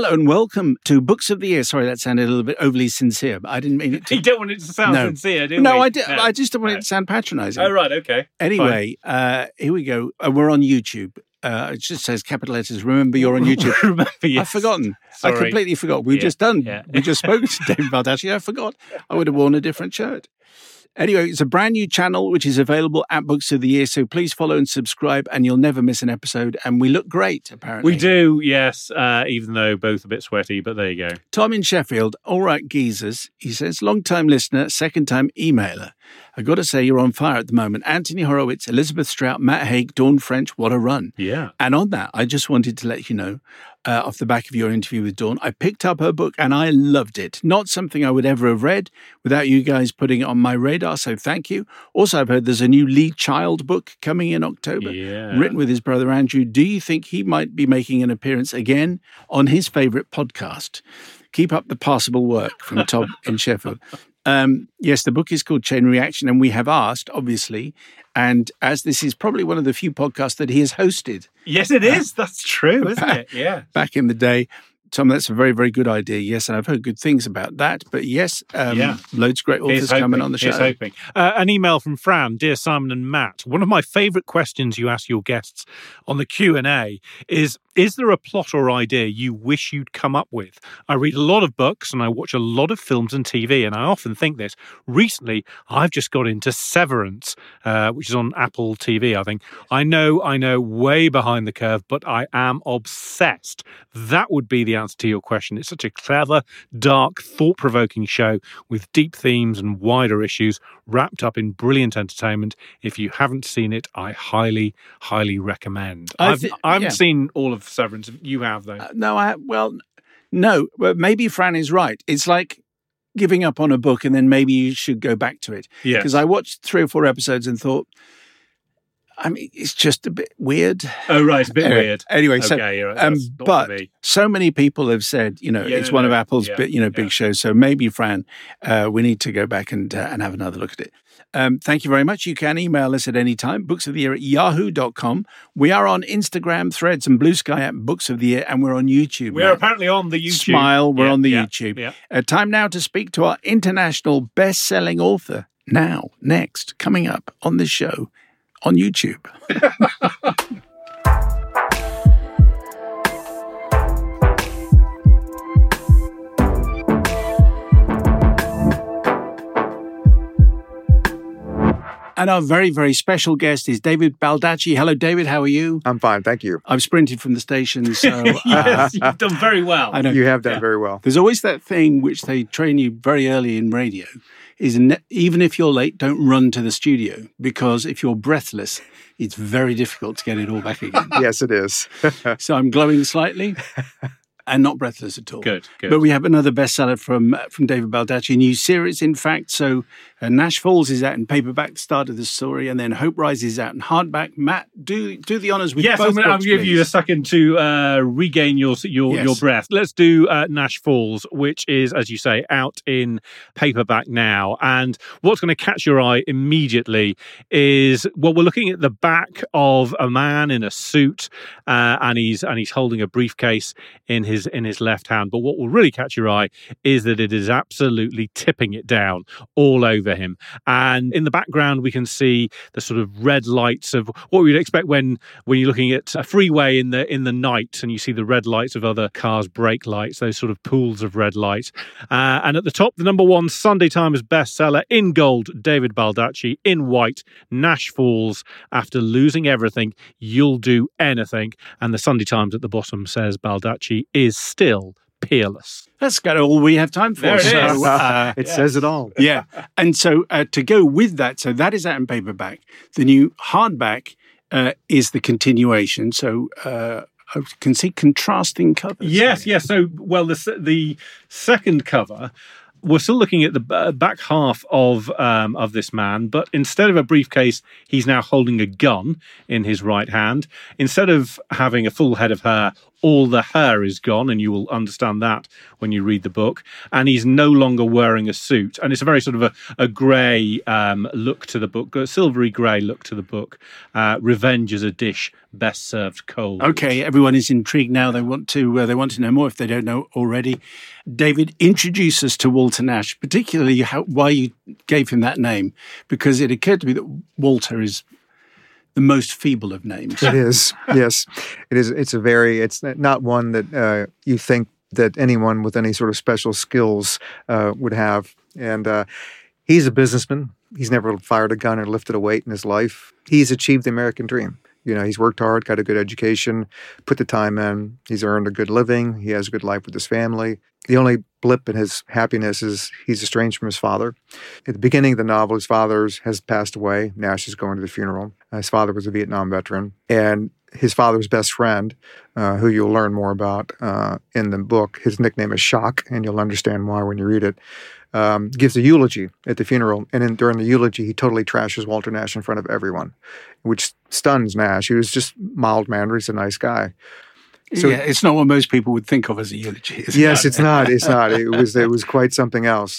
Hello and welcome to Books of the Year. Sorry, that sounded a little bit overly sincere, but I didn't mean it to. You don't want it to sound sincere, do you? No, I did. No. I just don't want it to sound patronising. Oh, right, okay. Anyway, here we go. We're on YouTube. It just says capital letters. Remember, you're on YouTube. Remember, yes. I've forgotten. Sorry. I completely forgot. We just spoke to David Baldacci. I forgot. I would have worn a different shirt. Anyway, it's a brand new channel which is available at Books of the Year, so please follow and subscribe and you'll never miss an episode. And we look great, apparently. We do, yes, even though both a bit sweaty, but there you go. Tom in Sheffield, all right, geezers, he says, long-time listener, second-time emailer. I got to say, you're on fire at the moment. Anthony Horowitz, Elizabeth Strout, Matt Haig, Dawn French, what a run. Yeah. And on that, I just wanted to let you know, off the back of your interview with Dawn, I picked up her book and I loved it. Not something I would ever have read without you guys putting it on my radar, so thank you. Also, I've heard there's a new Lee Child book coming in October, written with his brother Andrew. Do you think he might be making an appearance again on his favourite podcast? Keep up the passable work from Tom in Sheffield. Yes, the book is called Chain Reaction, and we have asked, obviously, and as this is probably one of the few podcasts that he has hosted. Yes, it is. That's true, isn't it? Yeah. Back in the day. Tom, that's a very, very good idea. Yes, and I've heard good things about that. But yes, loads of great authors coming on the show. Here's hoping. An email from Fran. Dear Simon and Matt, one of my favourite questions you ask your guests on the Q&A is there a plot or idea you wish you'd come up with? I read a lot of books and I watch a lot of films and TV, and I often think this. Recently, I've just got into Severance, which is on Apple TV, I think. I know, way behind the curve, but I am obsessed. That would be the answer to your question. It's such a clever, dark, thought-provoking show with deep themes and wider issues wrapped up in brilliant entertainment. If you haven't seen it, I highly, highly recommend. I haven't seen all of Severance. You have, though. No, but maybe Fran is right. It's like giving up on a book and then maybe you should go back to it. Yeah. Because I watched 3 or 4 episodes and thought, I mean, it's just a bit weird. Oh, right, it's a bit weird. Anyway, okay, but so many people have said, it's one of Apple's big shows. So maybe, Fran, we need to go back and have another look at it. Thank you very much. You can email us at any time, booksoftheyear@yahoo.com. We are on Instagram, Threads, and Blue Sky at Books of the Year, and we're on YouTube. We're apparently on the YouTube. Smile, we're on the YouTube. Yeah. Time now to speak to our international best-selling author. Now, next, coming up on this show on YouTube. And our very, very special guest is David Baldacci. Hello, David. How are you? I'm fine, thank you. I've sprinted from the station, so... Yes, you've done very well. I know. You have done very well. There's always that thing which they train you very early in radio, is even if you're late, don't run to the studio, because if you're breathless, it's very difficult to get it all back again. Yes, it is. So I'm glowing slightly. And not breathless at all. Good. But we have another bestseller from David Baldacci, a new series, in fact. So Nash Falls is out in paperback, the start of the story, and then Hope Rises is out in hardback. Matt, do the honours with both books, I'll give you a second to regain your breath. Let's do Nash Falls, which is, as you say, out in paperback now. And what's going to catch your eye immediately is, we're looking at the back of a man in a suit, and he's holding a briefcase in his left hand. But what will really catch your eye is that it is absolutely tipping it down all over him. And in the background, we can see the sort of red lights of what we'd expect when you're looking at a freeway in the night and you see the red lights of other cars' brake lights, those sort of pools of red light. And at the top, the number 1 Sunday Times bestseller in gold, David Baldacci, in white, Nash Falls. After losing everything, you'll do anything. And the Sunday Times at the bottom says Baldacci is still peerless. That's got all we have time for. There it is. It says it all. Yeah. And so to go with that, so that is out in paperback. The new hardback is the continuation. So I can see contrasting covers. Yes. So, the second cover, we're still looking at the back half of this man, but instead of a briefcase, he's now holding a gun in his right hand. Instead of having a full head of hair all the hair is gone, and you will understand that when you read the book. And he's no longer wearing a suit. And it's a very sort of a grey look to the book, a silvery grey look to the book. Revenge is a dish best served cold. Okay, everyone is intrigued now. They want to know more if they don't know already. David, introduce us to Walter Nash, particularly why you gave him that name, because it occurred to me that Walter is the most feeble of names. It is, yes. It is. It's not one that you think that anyone with any sort of special skills would have. And he's a businessman. He's never fired a gun or lifted a weight in his life. He's achieved the American dream. He's worked hard, got a good education, put the time in. He's earned a good living. He has a good life with his family. The only blip in his happiness is he's estranged from his father. At the beginning of the novel, his father has passed away. Nash is going to the funeral. His father was a Vietnam veteran. And his father's best friend, who you'll learn more about in the book, his nickname is Shock, and you'll understand why when you read it, gives a eulogy at the funeral. And during the eulogy, he totally trashes Walter Nash in front of everyone, which stuns Nash. He was just mild-mannered. He's a nice guy. So, yeah, it's not what most people would think of as a eulogy. Yes, it's not. It's not. It was quite something else.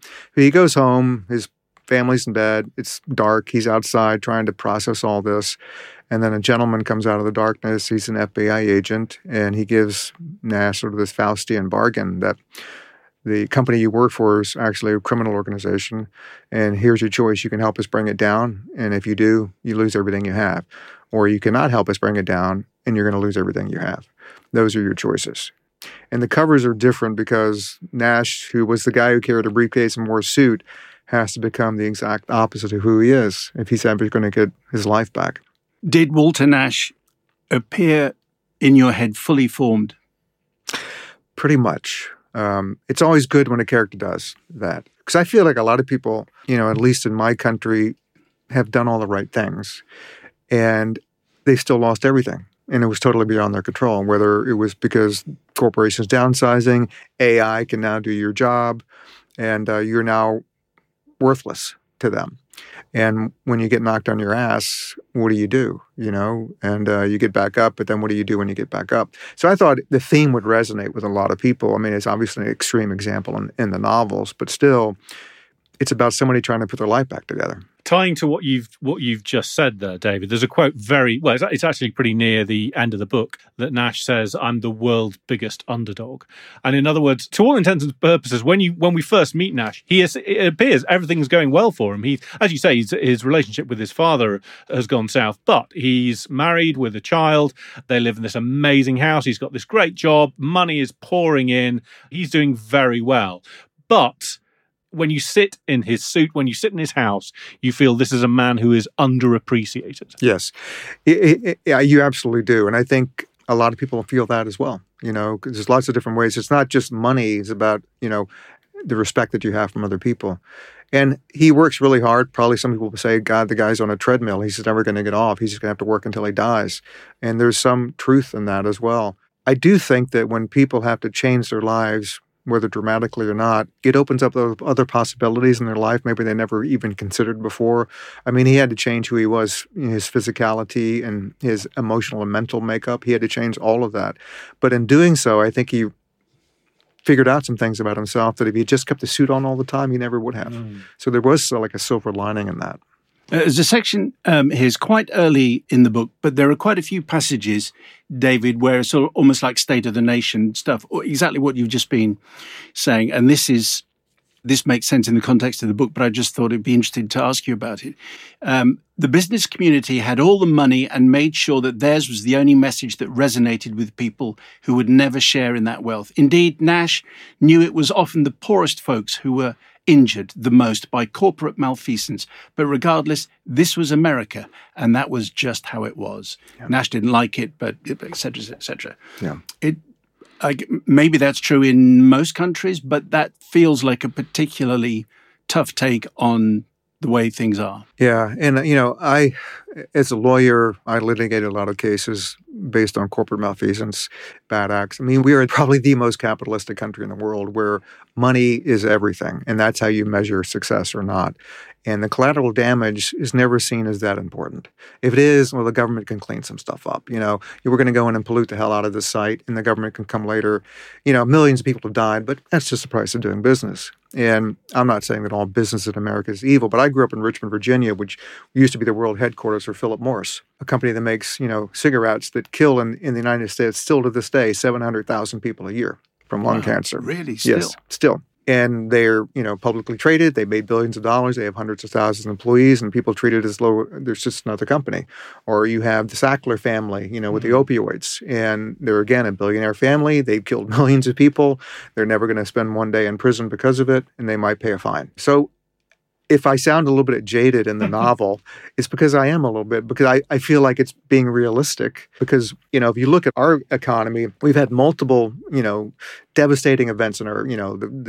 He goes home. His family's in bed. It's dark. He's outside trying to process all this. And then a gentleman comes out of the darkness. He's an FBI agent, and he gives Nash sort of this Faustian bargain that the company you work for is actually a criminal organization, and here's your choice. You can help us bring it down, and if you do, you lose everything you have. Or you cannot help us bring it down, and you're going to lose everything you have. Those are your choices. And the covers are different because Nash, who was the guy who carried a briefcase and wore a suit, has to become the exact opposite of who he is if he's ever going to get his life back. Did Walter Nash appear in your head fully formed? Pretty much. It's always good when a character does that. Because I feel like a lot of people, at least in my country, have done all the right things. And they still lost everything. And it was totally beyond their control, whether it was because corporations downsizing, AI can now do your job, and you're now worthless to them. And when you get knocked on your ass, what do? And you get back up, but then what do you do when you get back up? So I thought the theme would resonate with a lot of people. I mean, it's obviously an extreme example in the novels, but still, it's about somebody trying to put their life back together. Tying to what you've just said there, David, there's a quote it's actually pretty near the end of the book that Nash says, "I'm the world's biggest underdog." And in other words, to all intents and purposes, when we first meet Nash, it appears everything's going well for him. He, as you say, his relationship with his father has gone south, but he's married with a child. They live in this amazing house. He's got this great job. Money is pouring in. He's doing very well. But when you sit in his suit, when you sit in his house, you feel this is a man who is underappreciated. Yes, you absolutely do. And I think a lot of people feel that as well, because there's lots of different ways. It's not just money. It's about, the respect that you have from other people. And he works really hard. Probably some people will say, God, the guy's on a treadmill. He's never going to get off. He's just going to have to work until he dies. And there's some truth in that as well. I do think that when people have to change their lives, whether dramatically or not, it opens up those other possibilities in their life maybe they never even considered before. I mean, he had to change who he was, his physicality and his emotional and mental makeup. He had to change all of that. But in doing so, I think he figured out some things about himself that if he just kept the suit on all the time, he never would have. So there was like a silver lining in that. There's a section here's quite early in the book, but there are quite a few passages, David, where it's sort of almost like State of the Nation stuff, or exactly what you've just been saying. And this makes sense in the context of the book, but I just thought it'd be interesting to ask you about it. The business community had all the money and made sure that theirs was the only message that resonated with people who would never share in that wealth. Indeed, Nash knew it was often the poorest folks who were injured the most by corporate malfeasance. But regardless, this was America, and that was just how it was. Yeah. Nash didn't like it, but et cetera, et cetera. Yeah. Maybe that's true in most countries, but that feels like a particularly tough take on the way things are. Yeah. And, I, as a lawyer, I litigated a lot of cases based on corporate malfeasance, bad acts. I mean, we are probably the most capitalistic country in the world where money is everything. And that's how you measure success or not. And the collateral damage is never seen as that important. If it is, well, the government can clean some stuff up. You were going to go in and pollute the hell out of this site, and the government can come later. Millions of people have died, but that's just the price of doing business. And I'm not saying that all business in America is evil, but I grew up in Richmond, Virginia, which used to be the world headquarters for Philip Morris, a company that makes, cigarettes that kill in the United States still to this day 700,000 people a year from lung cancer. Really? Still? Yes, still. And they're, publicly traded. They made billions of dollars. They have hundreds of thousands of employees, and people treat it as though there's just another company. Or you have the Sackler family, with the opioids. And they're, again, a billionaire family. They've killed millions of people. They're never going to spend one day in prison because of it, and they might pay a fine. So if I sound a little bit jaded in the novel, it's because I am a little bit, because I feel like it's being realistic. Because, if you look at our economy, we've had multiple, devastating events in our, the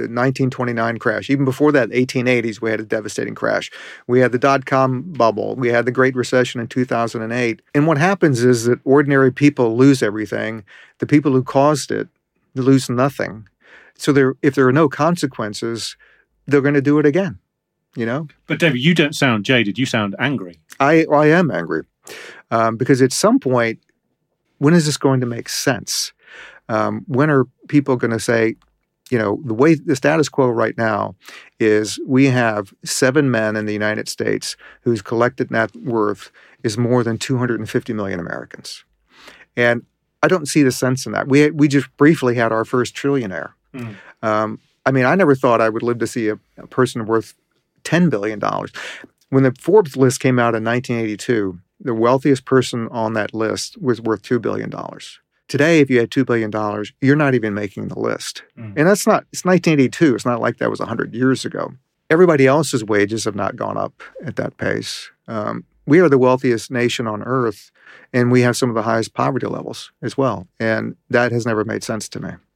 1929 crash. Even before that, 1880s, we had a devastating crash. We had the dot-com bubble. We had the Great Recession in 2008. And what happens is that ordinary people lose everything. The people who caused it lose nothing. So if there are no consequences, they're going to do it again. But David, you don't sound jaded. You sound angry. I am angry because at some point, when is this going to make sense? When are people going to say, the way the status quo right now is we have 7 men in the United States whose collected net worth is more than 250 million Americans. And I don't see the sense in that. We just briefly had our first trillionaire. I never thought I would live to see a person worth $10 billion. When the Forbes list came out in 1982, the wealthiest person on that list was worth $2 billion. Today, if you had $2 billion, you're not even making the list. And it's 1982. It's not like that was 100 years ago. Everybody else's wages have not gone up at that pace. We are the wealthiest nation on earth, and we have some of the highest poverty levels as well. And that has never made sense to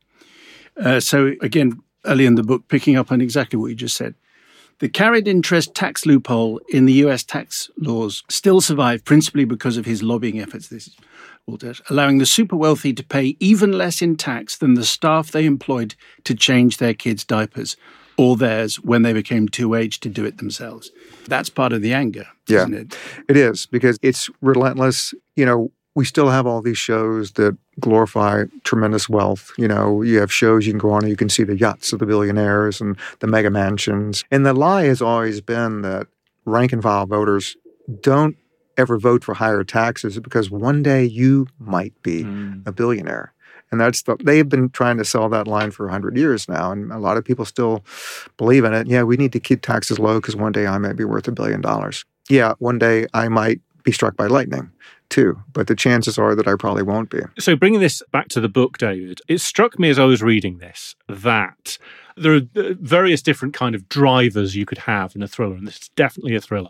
me. So again, early in the book, picking up on exactly what you just said, the carried interest tax loophole in the U.S. tax laws still survived principally because of his lobbying efforts, this is Walter, allowing the super wealthy to pay even less in tax than the staff they employed to change their kids' diapers or theirs when they became too aged to do it themselves. That's part of the anger, isn't it? It is, because it's relentless. We still have all these shows that glorify tremendous wealth. You have shows you can go on and you can see the yachts of the billionaires and the mega mansions. And the lie has always been that rank and file voters don't ever vote for higher taxes because one day you might be a billionaire. And they've been trying to sell that line for 100 years now. And a lot of people still believe in it. Yeah, we need to keep taxes low because one day I might be worth $1 billion. Yeah, one day I might be struck by lightning too, but the chances are that I probably won't be. So bringing this back to the book, David, it struck me as I was reading this that there are various different kind of drivers you could have in a thriller, and this is definitely a thriller.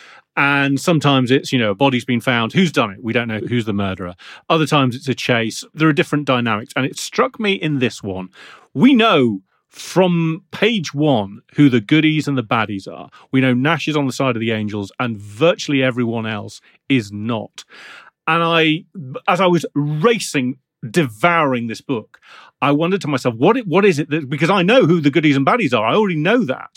And sometimes it's, a body's been found. Who's done it? We don't know who's the murderer. Other times it's a chase. There are different dynamics. And it struck me in this one, we know from page 1 who the goodies and the baddies are. We know Nash is on the side of the angels and virtually everyone else is not. And as I was racing, devouring this book, I wondered to myself, what is it that, because I know who the goodies and baddies are. I already know that.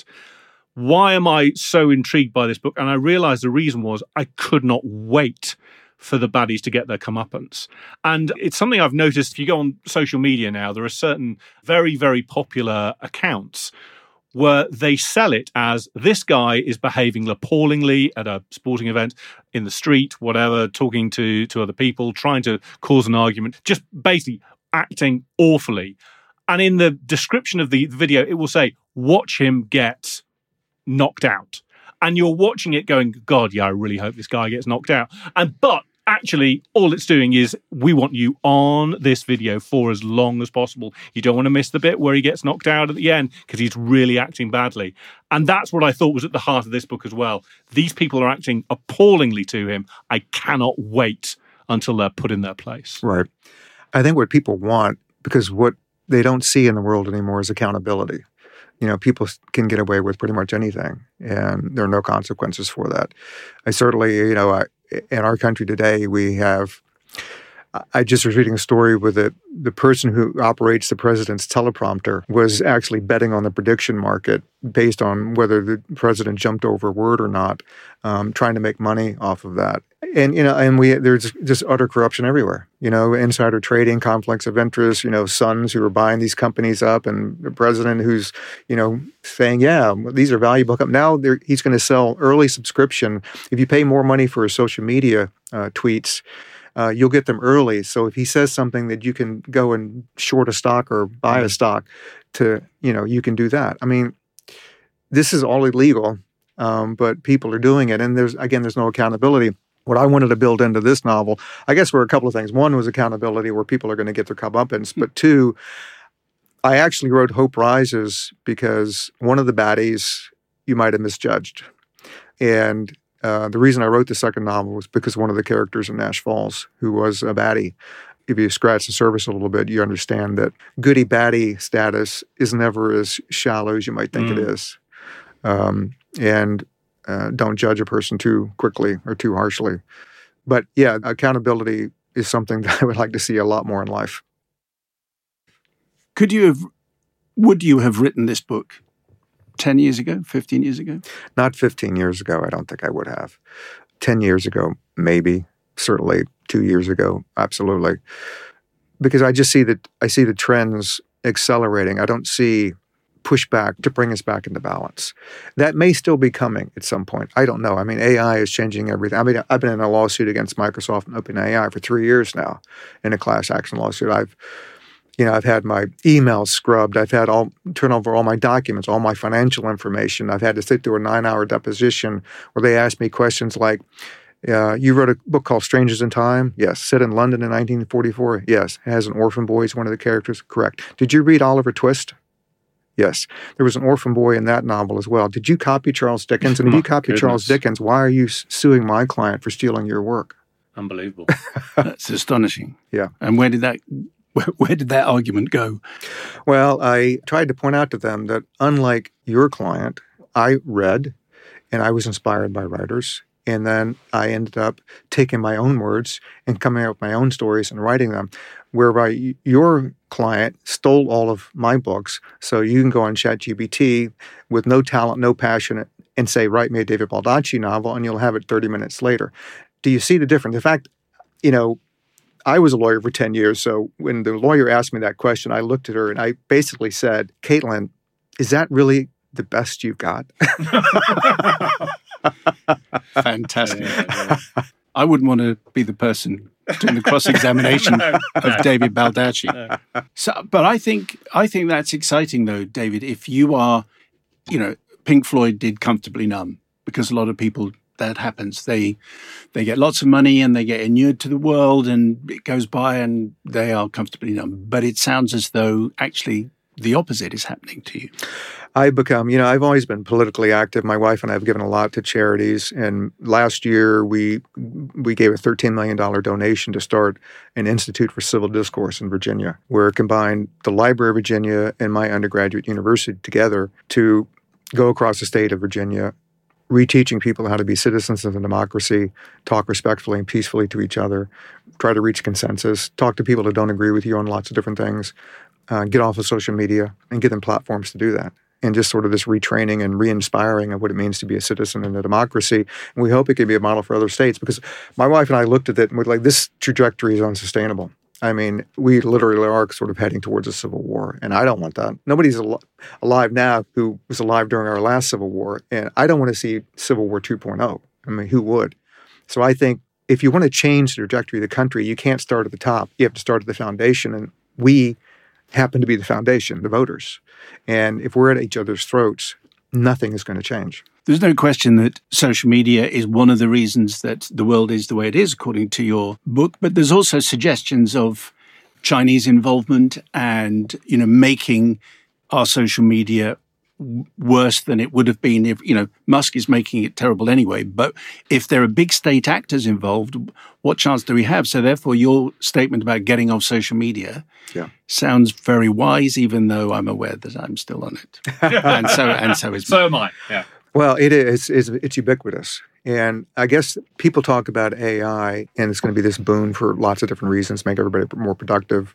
Why am I so intrigued by this book? And I realized the reason was I could not wait for the baddies to get their comeuppance. And it's something I've noticed. If you go on social media now, there are certain very, very popular accounts where they sell it as this guy is behaving appallingly at a sporting event, in the street, whatever, talking to other people, trying to cause an argument, just basically acting awfully. And in the description of the video, it will say, watch him get knocked out. And you're watching it going, God, yeah, I really hope this guy gets knocked out. But actually, all it's doing is we want you on this video for as long as possible. You don't want to miss the bit where he gets knocked out at the end because he's really acting badly. And that's what I thought was at the heart of this book as well. These people are acting appallingly to him. I cannot wait until they're put in their place. Right. I think what people want, because what they don't see in the world anymore is accountability. people can get away with pretty much anything, and there are no consequences for that. I certainly, in our country today, we have. I just was reading a story where the person who operates the president's teleprompter was actually betting on the prediction market based on whether the president jumped over a word or not, trying to make money off of that. And there's just utter corruption everywhere. Insider trading, conflicts of interest. Sons who are buying these companies up, and the president who's saying, "Yeah, these are valuable." Now he's going to sell early subscription. If you pay more money for his social media tweets, you'll get them early. So if he says something that you can go and short a stock or buy a stock, you can do that. I mean, this is all illegal, but people are doing it, and there's no accountability. What I wanted to build into this novel, I guess, were a couple of things. One was accountability, where people are going to get their comeuppance. But two, I actually wrote Hope Rises because one of the baddies you might have misjudged. And the reason I wrote the second novel was because one of the characters in Nash Falls, who was a baddie, if you scratch the surface a little bit, you understand that goody-baddie status is never as shallow as you might think it is. Don't judge a person too quickly or too harshly. But yeah, accountability is something that I would like to see a lot more in life. Would you have written this book 10 years ago, 15 years ago? Not 15 years ago, I don't think I would have. 10 years ago, maybe. Certainly 2 years ago, absolutely. Because I see the trends accelerating. I don't see pushback to bring us back into balance. That may still be coming at some point. I don't know. I mean, AI is changing everything. I mean, I've been in a lawsuit against Microsoft and OpenAI for 3 years now in a class action lawsuit. I've had my emails scrubbed. I've had turn over all my documents, all my financial information. I've had to sit through a 9-hour deposition where they asked me questions like, you wrote a book called Strangers in Time? Yes. Set in London in 1944? Yes. It has an orphan boy as one of the characters? Correct. Did you read Oliver Twist? Yes. There was an orphan boy in that novel as well. Did you copy Charles Dickens? And if you copied Charles Dickens, why are you suing my client for stealing your work? Unbelievable. That's astonishing. Yeah. And where did that argument go? Well, I tried to point out to them that unlike your client, I read and I was inspired by writers. And then I ended up taking my own words and coming up with my own stories and writing them, whereby your client stole all of my books. So you can go on ChatGPT with no talent, no passion, and say, write me a David Baldacci novel, and you'll have it 30 minutes later. Do you see the difference? In fact, I was a lawyer for 10 years. So when the lawyer asked me that question, I looked at her and I basically said, Caitlin, is that really the best you've got? Fantastic. Yeah. I wouldn't want to be the person doing the cross-examination of David Baldacci. No. So, but I think that's exciting, though, David. If you are, Pink Floyd did Comfortably Numb, because a lot of people, that happens. They get lots of money and they get inured to the world, and it goes by and they are comfortably numb. But it sounds as though actually the opposite is happening to you. I've always been politically active. My wife and I have given a lot to charities. And last year, we gave a $13 million donation to start an Institute for Civil Discourse in Virginia, where it combined the Library of Virginia and my undergraduate university together to go across the state of Virginia, reteaching people how to be citizens of the democracy, talk respectfully and peacefully to each other, try to reach consensus, talk to people that don't agree with you on lots of different things, get off of social media and give them platforms to do that. And just sort of this retraining and re-inspiring of what it means to be a citizen in a democracy. And we hope it can be a model for other states, because my wife and I looked at it and we're like, this trajectory is unsustainable. I mean, we literally are sort of heading towards a civil war, and I don't want that. Nobody's alive now who was alive during our last civil war, and I don't want to see Civil War 2.0. I mean, who would? So I think if you want to change the trajectory of the country, you can't start at the top. You have to start at the foundation, and we happen to be the foundation, the voters. And if we're at each other's throats, nothing is going to change. There's no question that social media is one of the reasons that the world is the way it is, according to your book. But there's also suggestions of Chinese involvement and, making our social media worse than it would have been if, Musk is making it terrible anyway. But if there are big state actors involved, what chance do we have? So therefore, your statement about getting off social media sounds very wise, even though I'm aware that I'm still on it. and so is So am I, yeah. Well, it's ubiquitous. And I guess people talk about AI, and it's going to be this boon for lots of different reasons, make everybody more productive.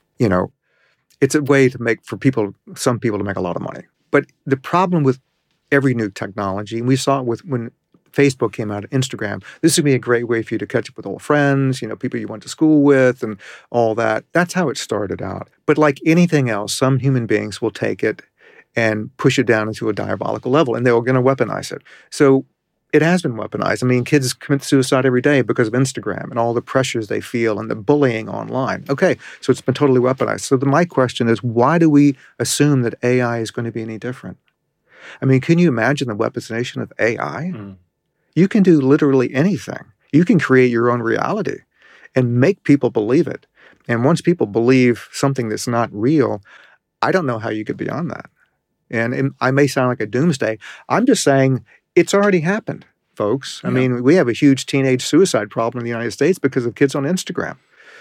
It's a way to some people to make a lot of money. But the problem with every new technology, and we saw it when Facebook came out, Instagram, this would be a great way for you to catch up with old friends, people you went to school with and all that. That's how it started out. But like anything else, some human beings will take it and push it down into a diabolical level, and they're going to weaponize it. So it has been weaponized. I mean, kids commit suicide every day because of Instagram and all the pressures they feel and the bullying online. Okay, so it's been totally weaponized. So my question is, why do we assume that AI is going to be any different? I mean, can you imagine the weaponization of AI? You can do literally anything. You can create your own reality and make people believe it. And once people believe something that's not real, I don't know how you get beyond that. And I may sound like a doomsday. I'm just saying it's already happened, folks. I mean, we have a huge teenage suicide problem in the United States because of kids on Instagram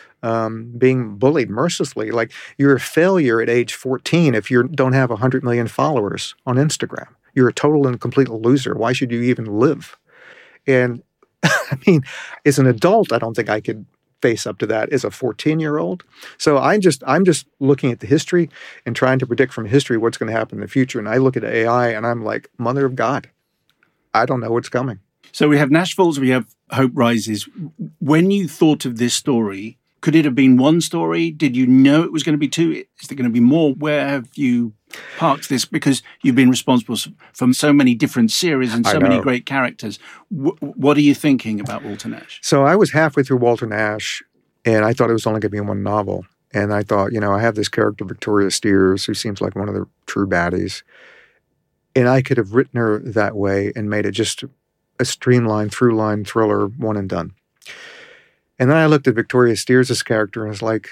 being bullied mercilessly. Like, you're a failure at age 14 if you don't have 100 million followers on Instagram. You're a total and complete loser. Why should you even live? And I mean, as an adult, I don't think I could face up to that as a 14-year-old. So I'm just looking at the history and trying to predict from history what's going to happen in the future. And I look at AI and I'm like, Mother of God, I don't know what's coming. So we have Nash Falls, we have Hope Rises. When you thought of this story, could it have been one story? Did you know it was going to be two? Is there going to be more? Where have you parked this? Because you've been responsible for so many different series and so many great characters. What are you thinking about Walter Nash? So I was halfway through Walter Nash, and I thought it was only going to be one novel. And I thought, I have this character, Victoria Steers, who seems like one of the true baddies. And I could have written her that way and made it just a streamlined, through-line thriller, one and done. And then I looked at Victoria Steers' character and was like,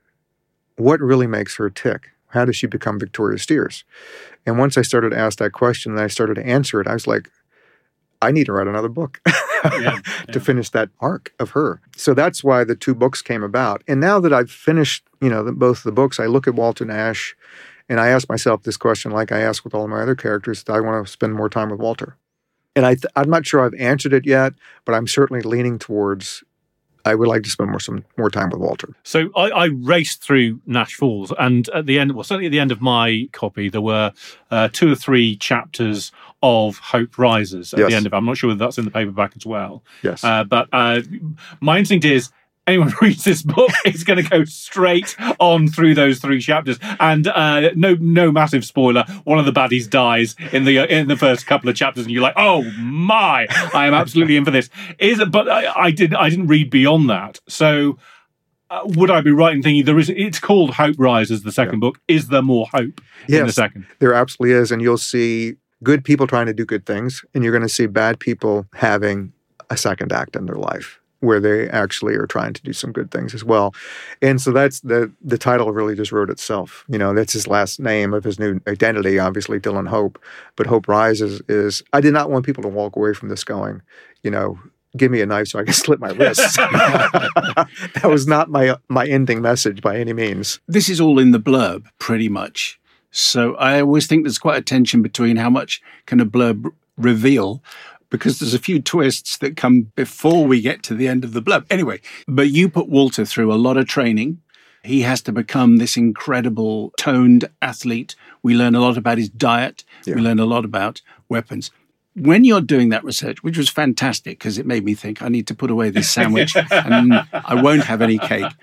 what really makes her tick? How does she become Victoria Steers? And once I started to ask that question and I started to answer it, I was like, I need to write another book to finish that arc of her. So that's why the two books came about. And now that I've finished, both of the books, I look at Walter Nash and I ask myself this question, like I ask with all my other characters, do I want to spend more time with Walter? And I'm not sure I've answered it yet, but I'm certainly leaning towards I would like to spend more time with Walter. So I raced through Nash Falls, and at the end, certainly at the end of my copy, there were 2 or 3 chapters of Hope Rises at the end of it. I'm not sure whether that's in the paperback as well. Yes. But my instinct is, anyone who reads this book is going to go straight on through those 3 chapters, and no massive spoiler. One of the baddies dies in the first couple of chapters, and you're like, "Oh my, I am absolutely in for this." But I didn't read beyond that. So, would I be right in thinking it's called Hope Rises, the second book? Is there more hope in the second? There absolutely is, and you'll see good people trying to do good things, and you're going to see bad people having a second act in their life, where they actually are trying to do some good things as well. And so that's the title really just wrote itself. That's his last name of his new identity, obviously Dylan Hope. But Hope Rises is, I did not want people to walk away from this going, give me a knife so I can slit my wrists. That was not my ending message by any means. This is all in the blurb, pretty much. So I always think there's quite a tension between how much can a blurb reveal, because there's a few twists that come before we get to the end of the blurb. Anyway, but you put Walter through a lot of training. He has to become this incredible toned athlete. We learn a lot about his diet. Yeah. We learn a lot about weapons. When you're doing that research, which was fantastic because it made me think I need to put away this sandwich and I won't have any cake.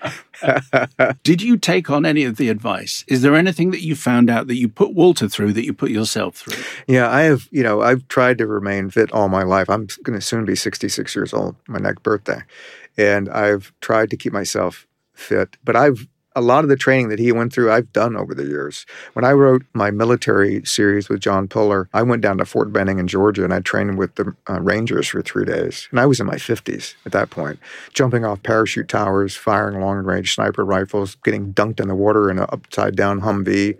Did you take on any of the advice? Is there anything that you found out that you put Walter through that you put yourself through? Yeah, I have, I've tried to remain fit all my life. I'm going to soon be 66 years old, my next birthday. And I've tried to keep myself fit, but a lot of the training that he went through, I've done over the years. When I wrote my military series with John Puller, I went down to Fort Benning in Georgia, and I trained with the Rangers for 3 days. And I was in my 50s at that point, jumping off parachute towers, firing long-range sniper rifles, getting dunked in the water in an upside-down Humvee.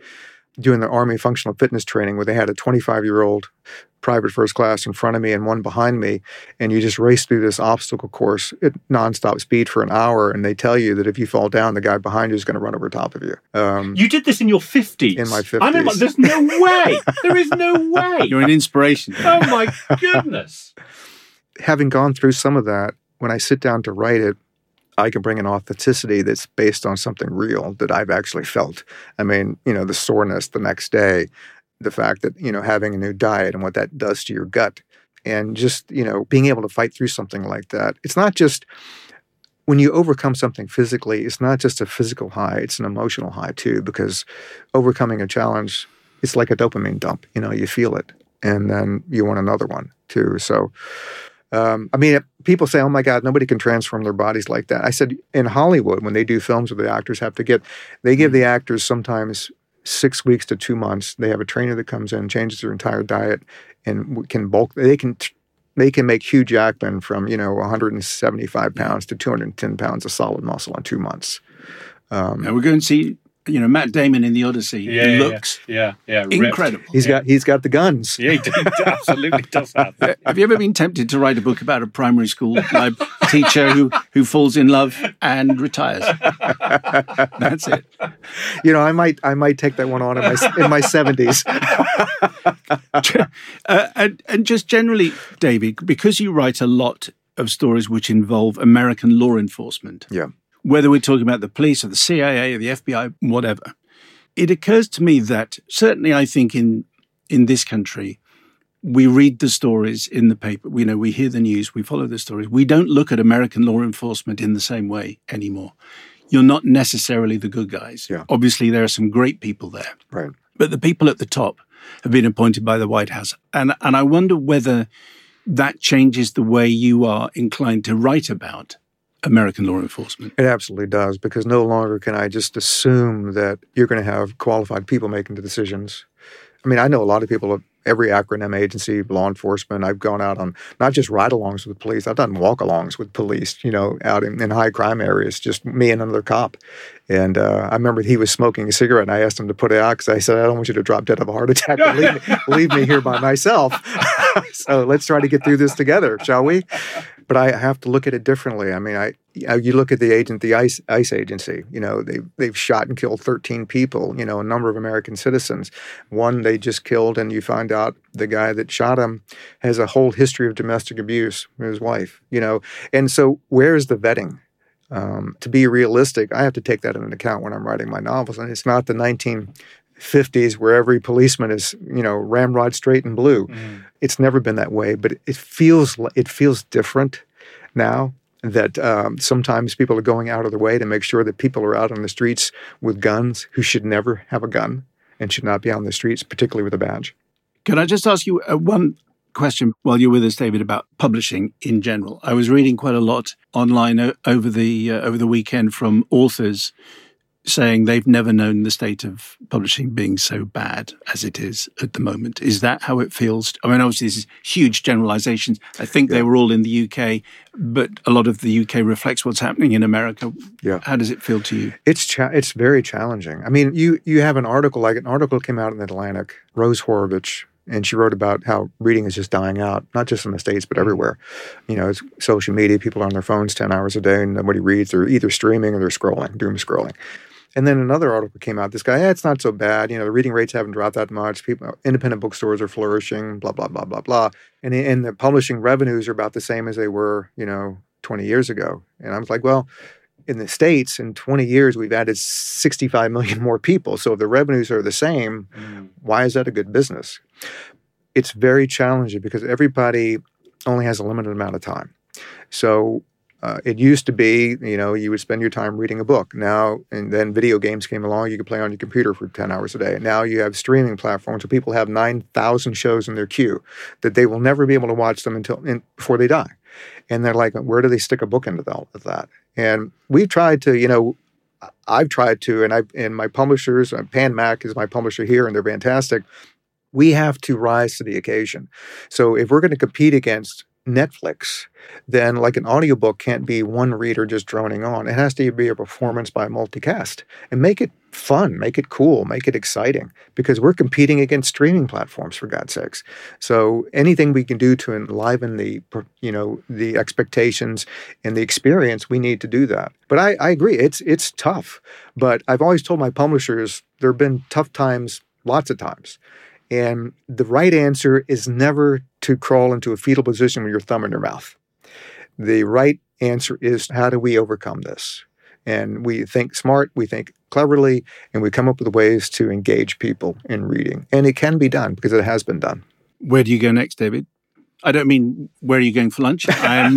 doing the Army functional fitness training where they had a 25-year-old private first class in front of me and one behind me, and you just race through this obstacle course at nonstop speed for an hour, and they tell you that if you fall down, the guy behind you is going to run over top of you. You did this in your 50s? In my 50s. There's no way. There is no way. You're an inspiration. Oh, my goodness. Having gone through some of that, when I sit down to write it, I can bring an authenticity that's based on something real that I've actually felt. I mean, the soreness the next day, the fact that, having a new diet and what that does to your gut, and just, being able to fight through something like that. It's not just, when you overcome something physically, it's not just a physical high, it's an emotional high too, because overcoming a challenge, it's like a dopamine dump. You feel it, and then you want another one too. So, people say, oh my God, nobody can transform their bodies like that. I said, in Hollywood, when they do films where the actors they give the actors sometimes 6 weeks to 2 months. They have a trainer that comes in, changes their entire diet, and can bulk. They can make Hugh Jackman from 175 pounds to 210 pounds of solid muscle in 2 months. And we're going to see Matt Damon in The Odyssey. He looks incredible. He's got the guns. Yeah, he absolutely does have. Have you ever been tempted to write a book about a primary school teacher who falls in love and retires? That's it. I might take that one on in my 70s. And just generally, David, because you write a lot of stories which involve American law enforcement. Yeah. Whether we're talking about the police or the CIA or the FBI, whatever, it occurs to me that certainly I think in this country, we read the stories in the paper. We hear the news, we follow the stories. We don't look at American law enforcement in the same way anymore. You're not necessarily the good guys. Yeah. Obviously, there are some great people there. Right. But the people at the top have been appointed by the White House. And I wonder whether that changes the way you are inclined to write about American law enforcement. It absolutely does, because no longer can I just assume that you're going to have qualified people making the decisions. I mean, I know a lot of people at every acronym agency, law enforcement. I've gone out on not just ride-alongs with police. I've done walk-alongs with police, out in high crime areas, just me and another cop. And I remember he was smoking a cigarette, and I asked him to put it out because I said, I don't want you to drop dead of a heart attack and leave me here by myself. So let's try to get through this together, shall we? But I have to look at it differently. I mean, you look at the ICE agency. They've shot and killed 13 people. A number of American citizens. One they just killed, and you find out the guy that shot him has a whole history of domestic abuse with his wife. And so where's the vetting? To be realistic, I have to take that into account when I'm writing my novels, and it's not the 1950s where every policeman is ramrod straight and blue. It's never been that way, but it feels different now that sometimes people are going out of their way to make sure that people are out on the streets with guns who should never have a gun and should not be on the streets, particularly with a badge. Can I just ask you one question while you're with us, David, about publishing in general? I was reading quite a lot online over the weekend from authors saying they've never known the state of publishing being so bad as it is at the moment. Is that how it feels? I mean, obviously, this is huge generalizations. I think they were all in the UK, but a lot of the UK reflects what's happening in America. Yeah. How does it feel to you? It's very challenging. I mean, you have an article came out in the Atlantic, Rose Horovitch, and she wrote about how reading is just dying out, not just in the States, but everywhere. It's social media. People are on their phones 10 hours a day and nobody reads. They're either streaming or they're scrolling, doom scrolling. And then another article came out. This guy, it's not so bad. The reading rates haven't dropped that much. Independent bookstores are flourishing, blah, blah, blah, blah, blah. And the publishing revenues are about the same as they were, 20 years ago. And I was like, well, in the States, in 20 years, we've added 65 million more people. So if the revenues are the same, why is that a good business? It's very challenging because everybody only has a limited amount of time. So it used to be, you would spend your time reading a book. Now, and then video games came along. You could play on your computer for 10 hours a day. Now you have streaming platforms where people have 9,000 shows in their queue that they will never be able to watch them before they die. And they're like, where do they stick a book into that? And we've tried to, I've tried to, and my publishers, Pan Mac is my publisher here, and they're fantastic. We have to rise to the occasion. So if we're going to compete against Netflix, then like an audiobook can't be one reader just droning on. It has to be a performance by a multicast, and make it fun, make it cool, make it exciting, because we're competing against streaming platforms, for God's sakes. So anything we can do to enliven the expectations and the experience, we need to do that. But I agree, it's tough. But I've always told my publishers there have been tough times, lots of times. And the right answer is never to crawl into a fetal position with your thumb in your mouth. The right answer is, how do we overcome this? And we think smart, we think cleverly, and we come up with ways to engage people in reading. And it can be done, because it has been done. Where do you go next, David? I don't mean where are you going for lunch.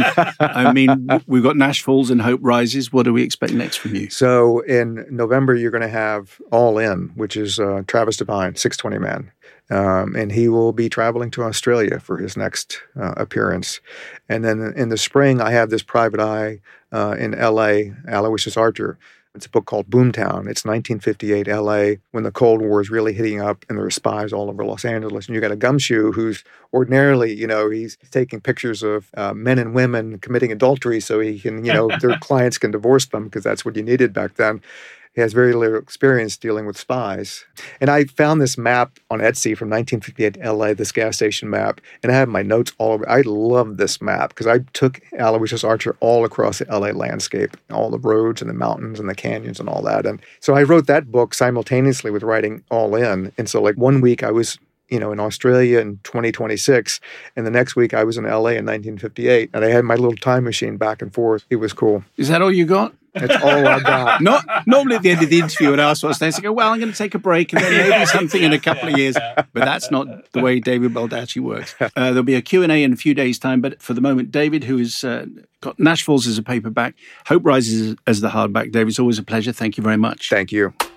I mean, we've got Nash Falls and Hope Rises. What do we expect next from you? So in November, you're going to have All In, which is Travis Devine, 620 Man. And he will be traveling to Australia for his next appearance. And then in the spring, I have this private eye in L.A., Aloysius Archer. It's a book called Boomtown. It's 1958 L.A. when the Cold War is really hitting up and there are spies all over Los Angeles. And you got a gumshoe who's ordinarily, he's taking pictures of men and women committing adultery so he can, their clients can divorce them, because that's what you needed back then. He has very little experience dealing with spies. And I found this map on Etsy from 1958 LA, this gas station map, and I have my notes all over. I love this map because I took Aloysius Archer all across the LA landscape, all the roads and the mountains and the canyons and all that. And so I wrote that book simultaneously with writing All In. And so like one week I was in Australia in 2026, and the next week I was in LA in 1958, and I had my little time machine back and forth. It was cool. Is that all you got? That's all I got. Normally at the end of the interview, I'd ask what's next. I go, well, I'm going to take a break and then maybe something in a couple of years. But that's not the way David Baldacci works. There'll be a Q&A in a few days' time. But for the moment, David, who has got Nash Falls as a paperback, Hope Rises as the hardback. David, it's always a pleasure. Thank you very much. Thank you.